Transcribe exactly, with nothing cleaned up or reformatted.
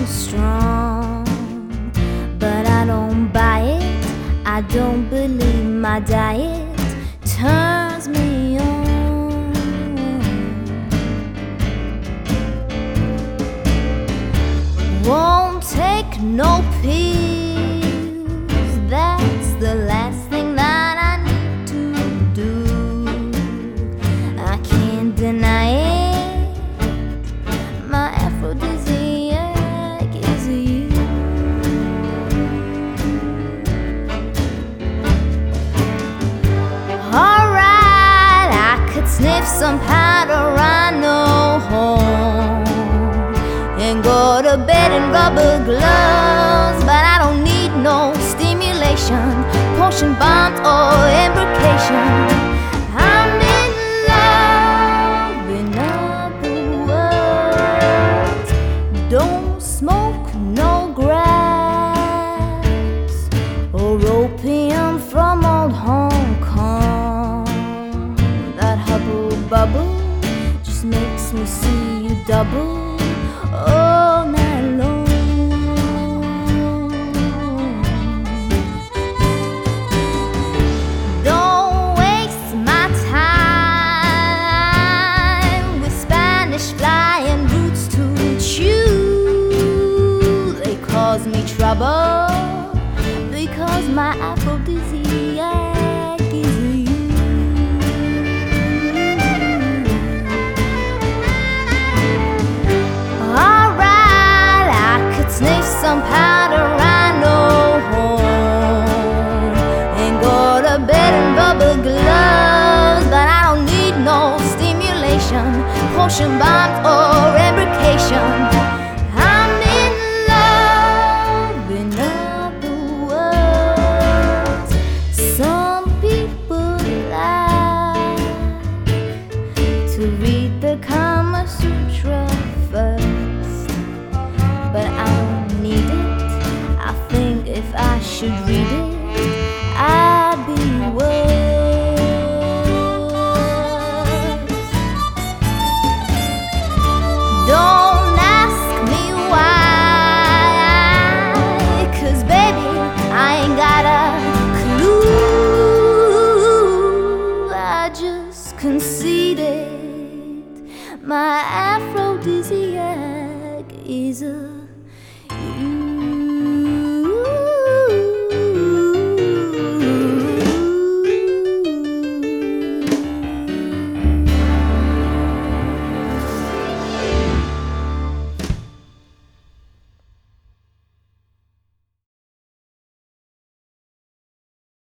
strong, but I don't buy it. I don't believe my diet turns me on. Won't take no pills. That's the last thing that I need to do. I can't deny it. My aphrodisiac is you. Alright, I could sniff some powder, I know home, and go to bed in rubber gloves, but I don't need no stimulation, potion bombs or embrocation. I'm in love, in other words. Don't smoke no grass or opium from old Hong Kong. That hubble bubble just makes me see you double all night long. Don't waste my time with Spanish flying roots to chew. They cause me trouble because my aphrodisiac is you. Alright, I could sniff some powder, I know home, and go to bed in rubber gloves, but I don't need no stimulation, potion bombs or embrocation. I'm in love, in other words. Some people like to read the Kama Sutra first, but I don't need it. I think if I should read it, I'd be worse. Don't ask me why, 'cause baby, I ain't got a clue. I just conceded my aphrodisiac is a